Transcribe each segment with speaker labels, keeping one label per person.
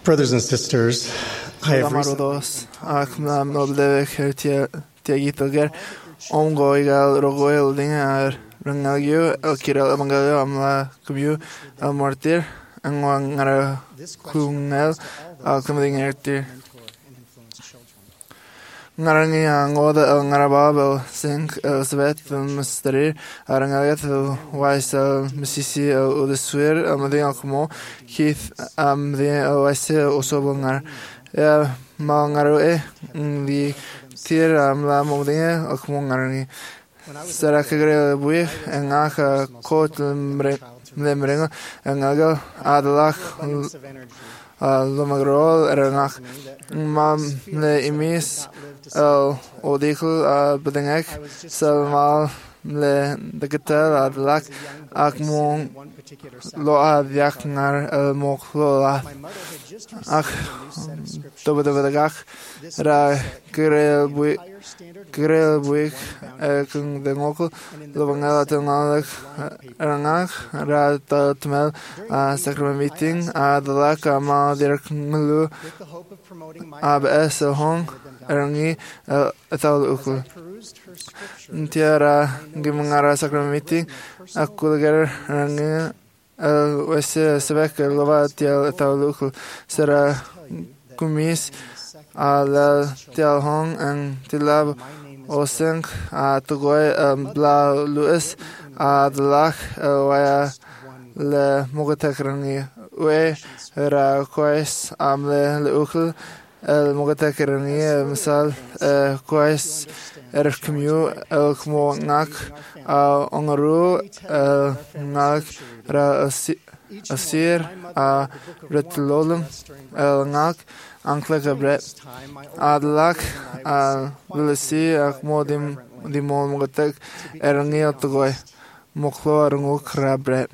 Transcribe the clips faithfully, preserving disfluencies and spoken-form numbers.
Speaker 1: Brothers and sisters, I have recently
Speaker 2: Amarodos, akna noble hertia tiagitager, ongoigal rogoil dingar, rangalio, el kirel evangelio amla cubu, el martir, angwangara kungel, al coming ertir. Ngarangi angoda el ngarababel sink el svet el mystery arangagat el wais el misisi el udeswir el mading al kumo Keith am the el waise osobel ngar ya mal ngaru e di tir am la modinga el kumo ngarangi sara kagre buih engaka kot lemrenga engaga adalak Lomagrol erangach mam le imis el odikul a bedengek selmal le degetel adlak akmon lo adyak ngar el moklo ak dobedegach ra grel bui grel bui kung dengokul lo bangala tenalak erangach ra tatmel a sacrament meeting adlak ama dirk mulu ab es hong erangi atal ukul Tiara gimangara sacrament meeting akulager erangi wese sebek lova tial atal ukul sera kumis ala tial hong ang tilab oseng atugoy bla luis adlak waya le mogatekrangi we ra kois amle le ukul el mogatekrangi misal kois er kmu el kmo ngak ongaru ngak ra asir a retlolum el ngak ankle bret adlak lisi akmo dim dimol mogatek erangi atgoy moklo arnguk rabret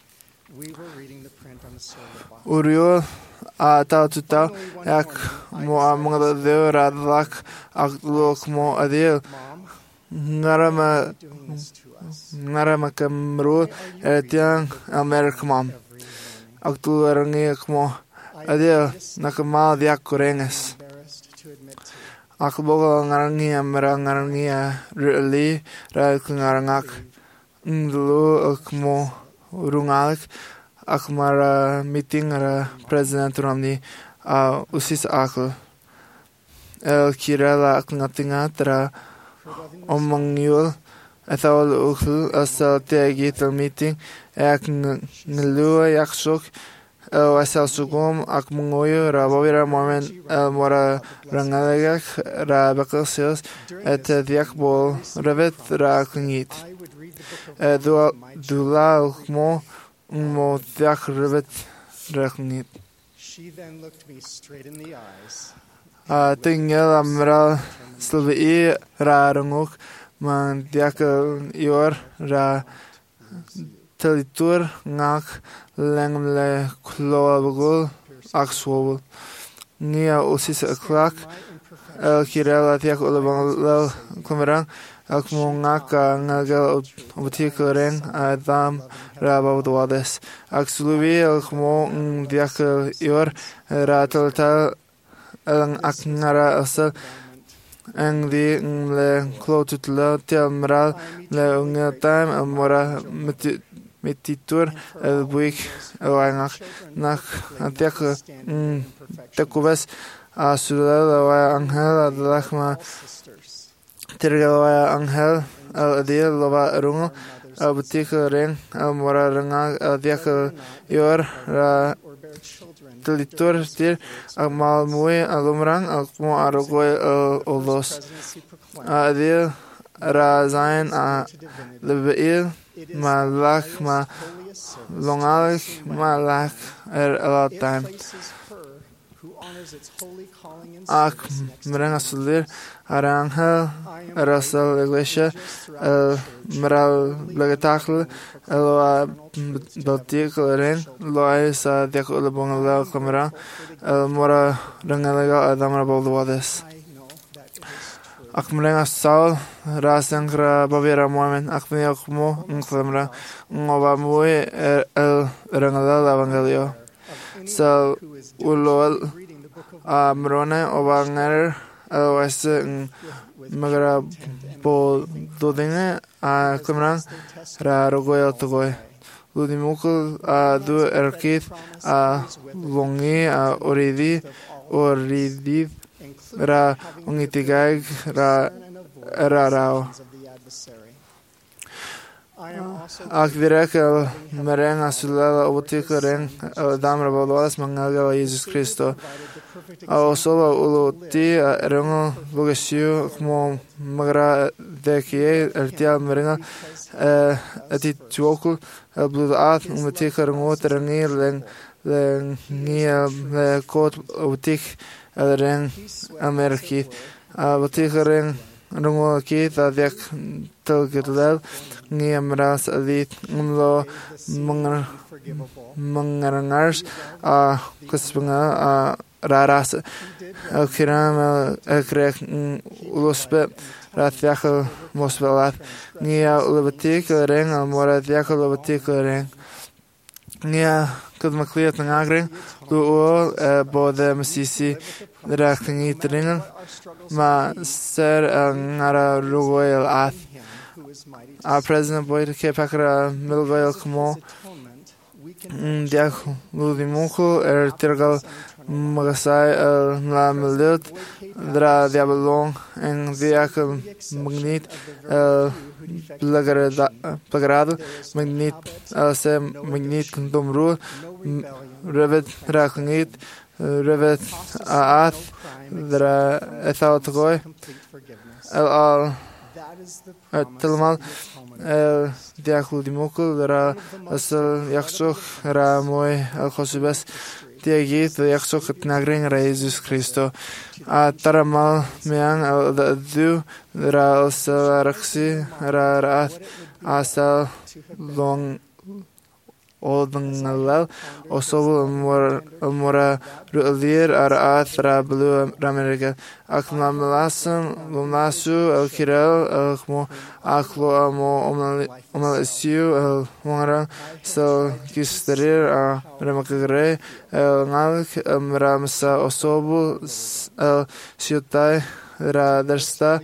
Speaker 2: Uriol a tau tutau yak mo among the radlak aklok mo adil ngarama ngarama kamru etiang amerikmam aktu rangi mo adil nakama diak korenges akbogo ngarangi amra ngarangi really ra ngarangak ndlo akmo rungalik akmara meeting ara president ramni a usis akl el kirala aknatinga tra omangyul athal ukhl asal tegital meeting ak nglu yakshok el asal sugum akmungoy ra bovira moment el mora rangalagak ra bakasios et diakbol revet ra knit du dula mo mo diak revet raknit
Speaker 1: she then looked me straight in the eyes.
Speaker 2: a tingel amra slvi ra ranguk man diak yor ra telitur ngak lengle klobgul akswol nia usis aklak el kirela diak ulabang kumerang akmongak ngagal obtikoren adam rabawdwades aksluvi akmo diak yor ratalta ang akngara asal ang di le klotutla telmral le unga time amora metitur el buik elangak nak diak takubas asula wa angel adlakma Tirgawa angel al adil lova rungo abutik ren amora ranga diak yor ra telitur tir amal mue alumrang akmo arogoy olos adil ra zain a lebeil malak ma longalik malak er a time ak meranga sulir arangel rasal iglesia el meral blagetakl el baltik ren lois a diak ulabong la kamera el mora rangalega adamra boldwades ak merenga sal rasangra bavera momen ak meakmo nglamra ngova mue el rangala evangelio sa ulol a marone o banger o ese magara po dodinge a klimrang ra rogoy togoy ludi mukul a du erkith a longi a oridi oridi ra ungitigag ra ra rao Ak direk el mereng asulala obutika reng damra baldoas mangaga Jesus Cristo. A osoba uluti rengo lugesiu como magra dekie ertia merenga ati tuokul bludat umatika rengo terengi leng leng nia le kot obutik reng ameriki. A obutika reng rengo ki ta dek telgedel ngi amras adit umlo mangar mangarangars a kusbanga a raras akiram akrek ulospe ratyak mosvelat nia ulebatik reng amora yak ulebatik reng nia kudmakliat nagring du o bode masisi raktingi tringen ma ser ngara rugoyal ath a president boy ke pakra milgoyal kmo diak ludimuko er tergal magasai la milut dra diabolong en diak magnit plagrado magnit se magnit domru revet raknit revet ath dra ethaltogoy el al Telmal diakul dimukul dara asal yaksuk ra moy khosibas diagit yaksuk tnagring ra Jesus Cristo a taramal meang da du ra asal raksi ra rat asal long Oldengalal osobu mor mora rulir ar atra blu ramerika akmamlasan lunasu alkiral alkmo aklo amo omalesiu mora so kisterir a ramakagre ngalk ramsa osobu siutai ra dersta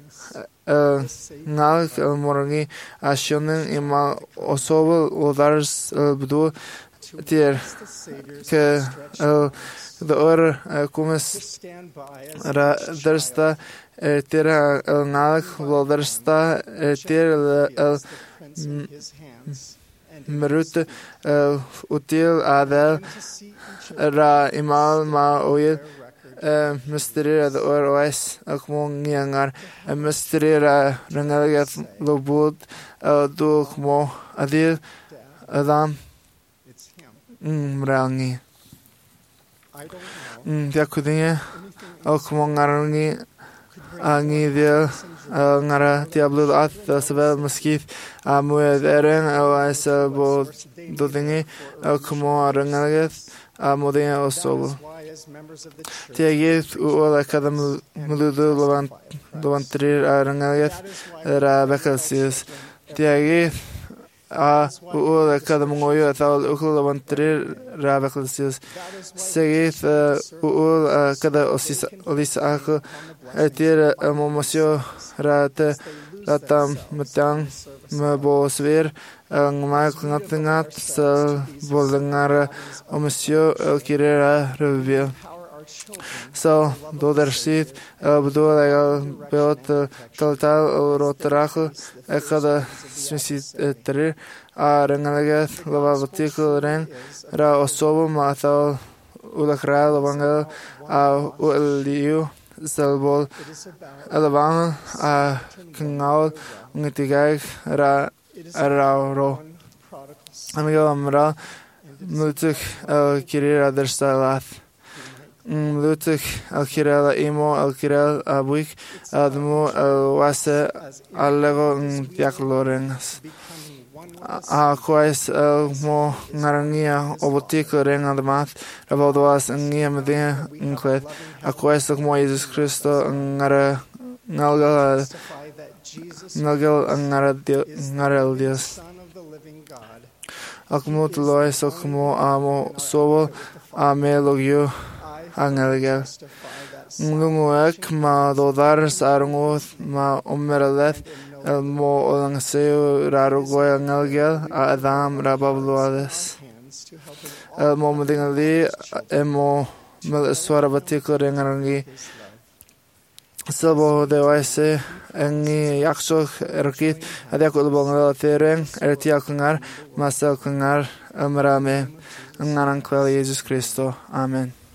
Speaker 2: ngalk morangi ashonen ima osobo odars bdu tier ke the or kumes ra dersta tira ngalk lodersta tier merut util adel ra imal ma oil Mysteria the or os akmo ngiangar mysteria rangagat lobud do kmo adil adam mrangi diakudinga akmo ngarangi angi dia ngara diablo at sabel maskif amued eren os bo dodingi akmo rangagat amodinga osobo Tiagit uola kada muludu levantrir arangagat ra vacancies. Tiagit a uola kada mungoyo atal ukul levantrir ra vacancies. Segit uola kada osis olis ako etir momosio ra te ratam matang mabo svir ngmak ngatingat sa bolengara omosio kirera review so do der sit abdo legal beot total rotracho ekada smisit ter a rengalagat lavavatiko ren ra osobo mata ulakra lavanga a uliu selbol alabama a kangal ngitigag ra Arauro. Amigo Amra, Mutuk al Kirira der Stalat. Mutuk al Kirela Imo al Kirel Abuik, Admu al Wase al Lego Diaklorengas. A quais el mo ngarangia obotiko ren admat, Rabodoas ngia medina inclet, a quais el mo Jesus Christo ngara ngalgal Nagel ngarel Dios. Akmo tulois akmo amo sovo ame logio angelgel. Ngunguek ma dodar sarunguth ma umeraleth el mo olangseo rarugoy angelgel a adam rababluades. El mo madingali emo mal swara batikor engarangi. Sabo de waise engi yakshok erkit adia kulbong tereng ertia kungar masal kungar amrame nganang kwel Jesus Kristo. Amen.